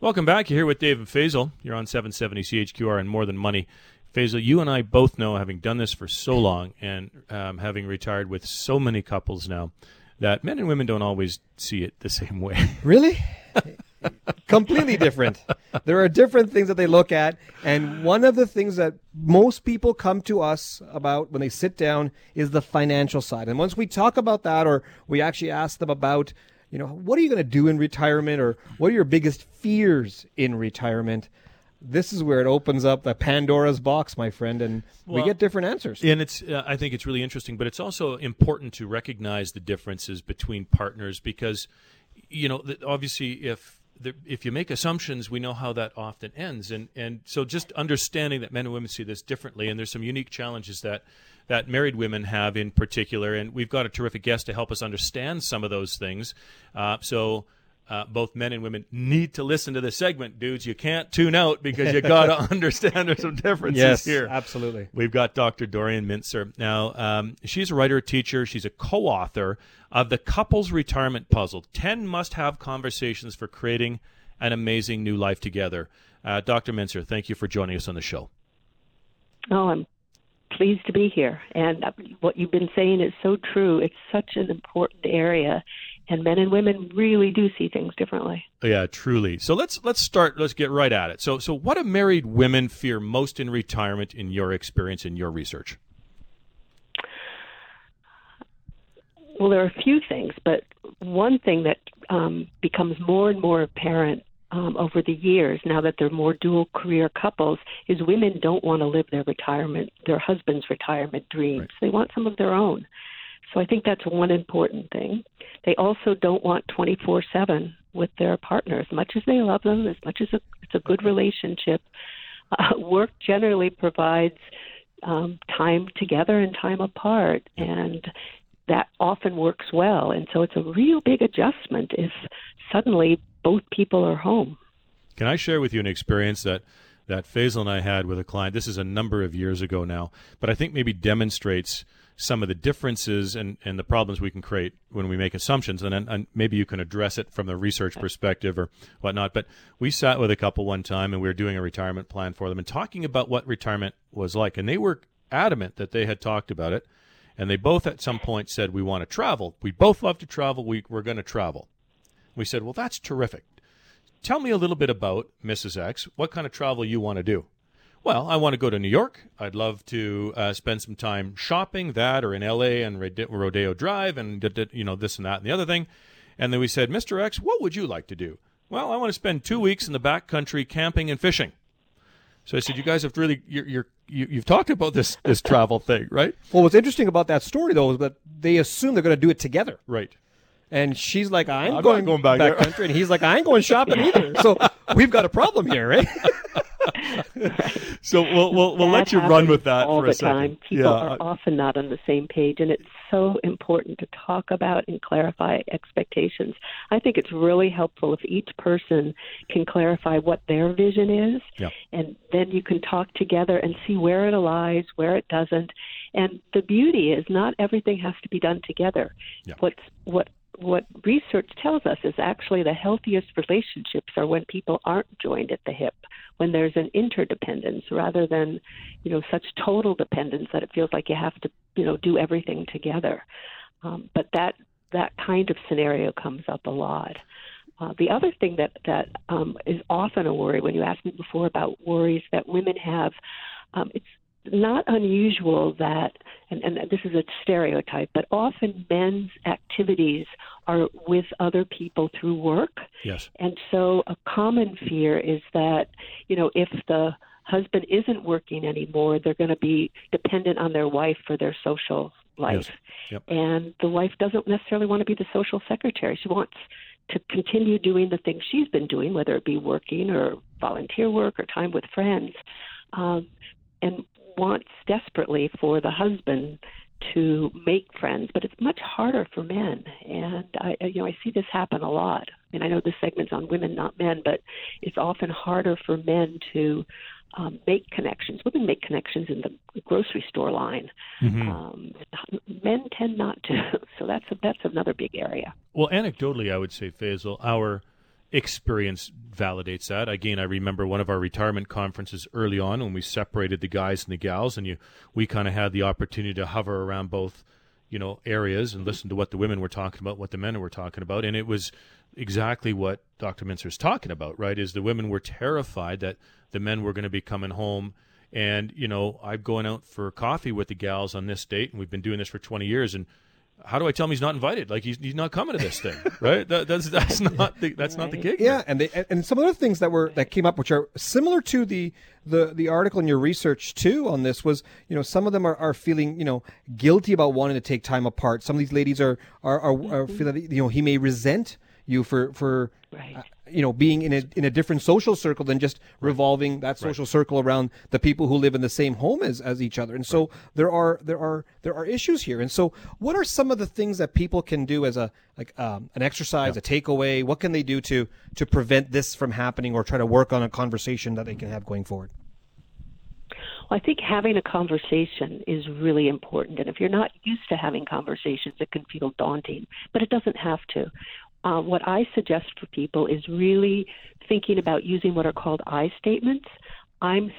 Welcome back. You're here with Dave and Faisal. You're on 770 CHQR and More Than Money. Faisal, you and I both know, having done this for so long and having retired with so many couples now, that men and women don't always see it the same way. Really? Completely different. There are different things that they look at, and one of the things that most people come to us about when they sit down is the financial side. And once we talk about that, or we actually ask them about, what are you going to do in retirement, or what are your biggest fears in retirement? This is where it opens up the Pandora's box, my friend, and we get different answers. And I think it's really interesting, but it's also important to recognize the differences between partners because, obviously if you make assumptions, we know how that often ends. And so just understanding that men and women see this differently, and there's some unique challenges that married women have in particular, and we've got a terrific guest to help us understand some of those things. So both men and women need to listen to this segment, dudes. You can't tune out because you got to understand there's some differences here. Yes, absolutely. We've got Dr. Dorian Mintzer. Now, she's a writer, teacher. She's a co-author of The Couples Retirement Puzzle, 10 must-have conversations for creating an amazing new life together. Dr. Mintzer, thank you for joining us on the show. Oh, I'm pleased to be here. And what you've been saying is so true. It's such an important area. And men and women really do see things differently. Yeah, truly. So let's start. Let's get right at it. So what do married women fear most in retirement, in your experience, in your research? Well, there are a few things, but one thing that becomes more and more apparent over the years, now that they're more dual career couples, is women don't want to live their husband's retirement dreams. Right. They want some of their own. So I think that's one important thing. They also don't want 24/7 with their partner. As much as they love them, as much as it's a good relationship, work generally provides time together and time apart, and that often works well. And so it's a real big adjustment if suddenly both people are home. Can I share with you an experience that Faisal and I had with a client? This is a number of years ago now, but I think maybe demonstrates some of the differences and the problems we can create when we make assumptions, and maybe you can address it from the research perspective or whatnot. But we sat with a couple one time, and we were doing a retirement plan for them and talking about what retirement was like, and they were adamant that they had talked about it, and they both at some point said, we want to travel. We both love to travel. We're going to travel. We said, well, that's terrific. Tell me a little bit about Mrs. X, what kind of travel you want to do. Well, I want to go to New York. I'd love to spend some time shopping, that, or in L.A. and Rodeo Drive and, this and that and the other thing. And then we said, Mr. X, what would you like to do? Well, I want to spend 2 weeks in the back country camping and fishing. So I said, you guys have really, you've talked about this travel thing, right? Well, what's interesting about that story, though, is that they assume they're going to do it together. Right. And she's like, I'm going back country. And he's like, I ain't going shopping either. So we've got a problem here, right? So we'll let you run with that all for the a second. time. People are often not on the same page, and it's so important to talk about and clarify expectations. I think it's really helpful if each person can clarify what their vision is, and then you can talk together and see where it aligns, where it doesn't. And the beauty is not everything has to be done together. Yeah. What research tells us is actually the healthiest relationships are when people aren't joined at the hip, when there's an interdependence rather than, such total dependence that it feels like you have to, do everything together. But that kind of scenario comes up a lot. The other thing that is often a worry, when you asked me before about worries that women have, it's not unusual that, and this is a stereotype, but often men's activities are with other people through work. Yes. And so a common fear is that, if the husband isn't working anymore, they're going to be dependent on their wife for their social life. Yes. Yep. And the wife doesn't necessarily want to be the social secretary. She wants to continue doing the things she's been doing, whether it be working or volunteer work or time with friends, and wants desperately for the husband to make friends, but it's much harder for men. And I see this happen a lot. I know this segment's on women, not men, but it's often harder for men to make connections. Women make connections in the grocery store line. Mm-hmm. Men tend not to. So that's another big area. Well, anecdotally, I would say, Faisal, our experience validates that. Again, I remember one of our retirement conferences early on when we separated the guys and the gals, and we kind of had the opportunity to hover around both, areas and listen to what the women were talking about, what the men were talking about, and it was exactly what Dr. Mincer is talking about, right? Is the women were terrified that the men were going to be coming home, and I'm going out for coffee with the gals on this date, and we've been doing this for 20 years, and how do I tell him he's not invited? Like he's not coming to this thing, right? That's not the gig. Yeah, and some other things that came up, which are similar to the article in your research too on this, was some of them are feeling guilty about wanting to take time apart. Some of these ladies are feeling that, he may resent you for right. Being in a different social circle than just revolving that social circle around the people who live in the same home as each other. And so there are issues here. And so what are some of the things that people can do as an exercise, a takeaway? What can they do to prevent this from happening, or try to work on a conversation that they can have going forward? Well, I think having a conversation is really important. And if you're not used to having conversations, it can feel daunting, but it doesn't have to. What I suggest for people is really thinking about using what are called I statements. I'm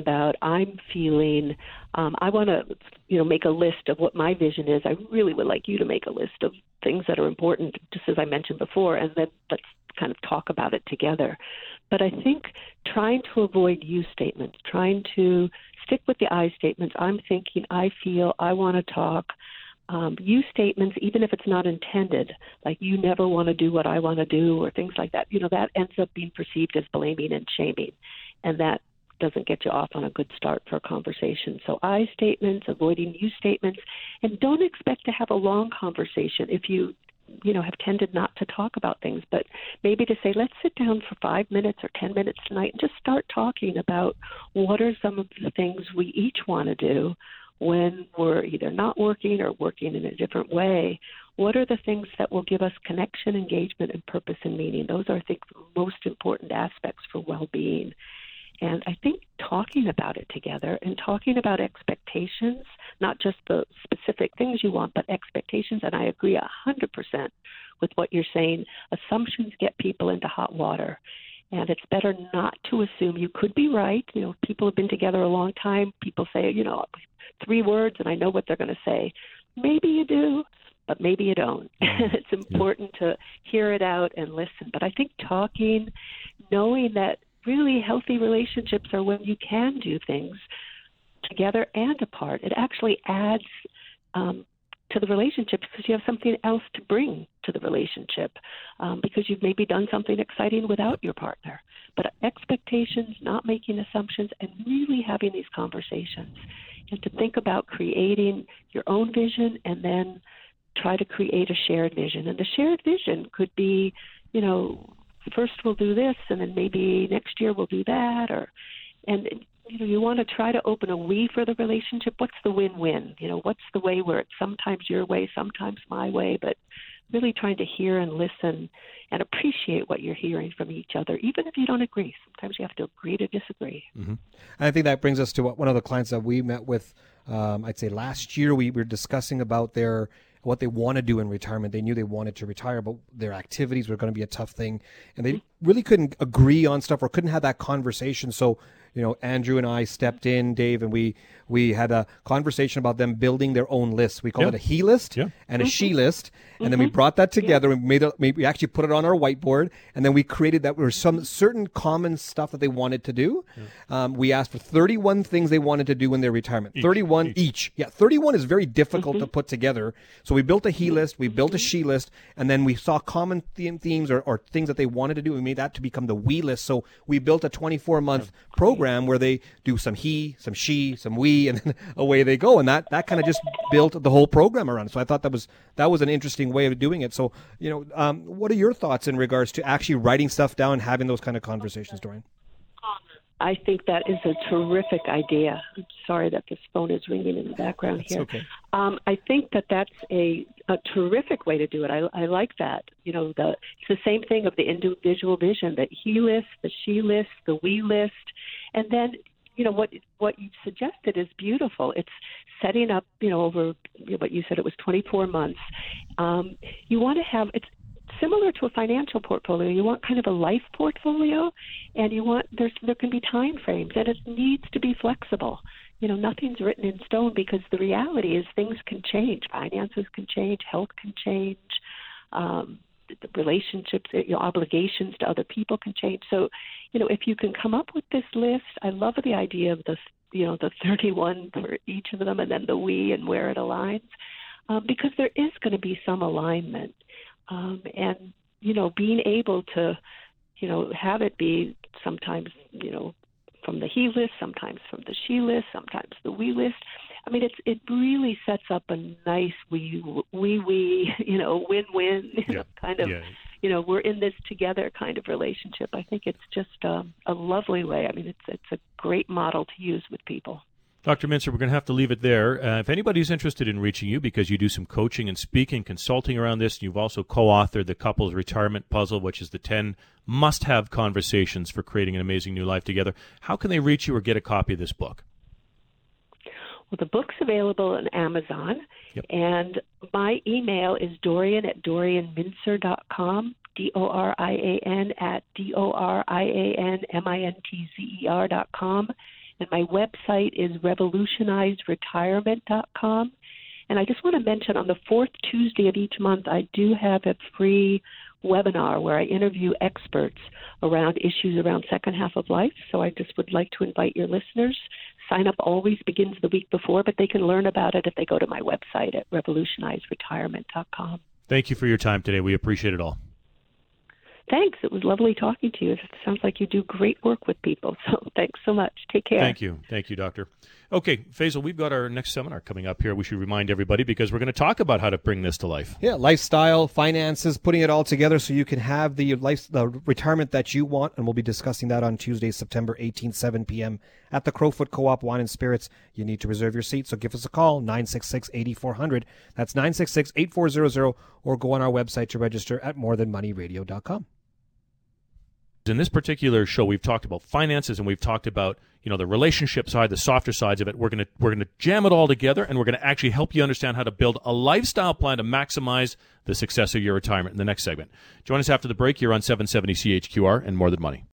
feeling, I want to, make a list of what my vision is. I really would like you to make a list of things that are important, just as I mentioned before, and then let's kind of talk about it together. But I think trying to avoid you statements, trying to stick with the I statements. I'm thinking, I feel, I want to talk. You statements, even if it's not intended, like you never want to do what I want to do or things like that, that ends up being perceived as blaming and shaming. And that doesn't get you off on a good start for a conversation. So I statements, avoiding you statements, and don't expect to have a long conversation if you have tended not to talk about things, but maybe to say, let's sit down for 5 minutes or 10 minutes tonight and just start talking about what are some of the things we each want to do when we're either not working or working in a different way. What are the things that will give us connection, engagement, and purpose and meaning? Those are, I think, the most important aspects for well-being. And I think talking about it together and talking about expectations, not just the specific things you want, but expectations. And I agree 100% with what you're saying. Assumptions get people into hot water. And it's better not to assume. You could be right. People have been together a long time. People say, 3 words and I know what they're going to say. Maybe you do, but maybe you don't. It's important to hear it out and listen. But I think talking, knowing that really healthy relationships are when you can do things together and apart. It actually adds to the relationship because you have something else to bring to the relationship because you've maybe done something exciting without your partner. But expectations, not making assumptions, and really having these conversations. And to think about creating your own vision and then try to create a shared vision. And the shared vision could be, first we'll do this and then maybe next year we'll do that. You want to try to open a we for the relationship. What's the win-win? What's the way where it's sometimes your way, sometimes my way, but really trying to hear and listen and appreciate what you're hearing from each other, even if you don't agree. Sometimes you have to agree to disagree. Mm-hmm. And I think that brings us to one of the clients that we met with, I'd say last year. We were discussing about what they want to do in retirement. They knew they wanted to retire, but their activities were going to be a tough thing. And they really couldn't agree on stuff or couldn't have that conversation. So, Andrew and I stepped in, Dave, and we had a conversation about them building their own list. We call it a he list and a she list. And then we brought that together and we actually put it on our whiteboard. And then we created that there were some certain common stuff that they wanted to do. We asked for 31 things they wanted to do in their retirement. 31 each. Yeah, 31 is very difficult to put together. So we built a he list, we built a she list, and then we saw common themes or things that they wanted to do. We made that to become the we list. So we built a 24-month program where they do some he, some she, some we, and then away they go. And that kind of just built the whole program around it. So I thought that was an interesting way of doing it. So, what are your thoughts in regards to actually writing stuff down and having those kind of conversations, Dorian? I think that is a terrific idea. I'm sorry that this phone is ringing in the background here. Okay. I think that's a terrific way to do it. I like that. It's the same thing of the individual vision, the he list, the she list, the we list. And then, what you suggested is beautiful. It's setting up, over what you said, it was 24 months. You want to have, it's similar to a financial portfolio. You want kind of a life portfolio, and there can be time frames, and it needs to be flexible. Nothing's written in stone, because the reality is things can change. Finances can change, health can change, the relationships, your obligations to other people can change. So, if you can come up with this list, I love the idea of the 31 for each of them, and then the we and where it aligns, because there is going to be some alignment. And, being able to, have it be sometimes, from the he list, sometimes from the she list, sometimes the we list. I mean, it really sets up a nice win-win, kind of, we're in this together kind of relationship. I think it's just a lovely way. I mean, it's a great model to use with people. Dr. Mintzer, we're going to have to leave it there. If anybody's interested in reaching you, because you do some coaching and speaking, consulting around this, you've also co-authored the Couples Retirement Puzzle, which is the 10 must-have conversations for creating an amazing new life together. How can they reach you or get a copy of this book? Well, the book's available on Amazon, and my email is Dorian@DorianMintzer.com, DORIAN@DORIANMINTZER.com. And my website is revolutionizedretirement.com. And I just want to mention, on the fourth Tuesday of each month, I do have a free webinar where I interview experts around issues around second half of life. So I just would like to invite your listeners. Sign up always begins the week before, but they can learn about it if they go to my website at revolutionizedretirement.com. Thank you for your time today. We appreciate it all. Thanks. It was lovely talking to you. It sounds like you do great work with people. So thanks so much. Take care. Thank you. Thank you, Doctor. Okay, Faisal, we've got our next seminar coming up here. We should remind everybody, because we're going to talk about how to bring this to life. Yeah, lifestyle, finances, putting it all together so you can have the retirement that you want. And we'll be discussing that on Tuesday, September 18th, 7 p.m. at the Crowfoot Co-op Wine and Spirits. You need to reserve your seat, so give us a call, 966-8400. That's 966-8400, or go on our website to register at morethanmoneyradio.com. In this particular show, we've talked about finances, and we've talked about the relationship side, the softer sides of it. We're going to jam it all together, and we're going to actually help you understand how to build a lifestyle plan to maximize the success of your retirement in the next segment. Join us after the break here on 770 CHQR and More Than Money.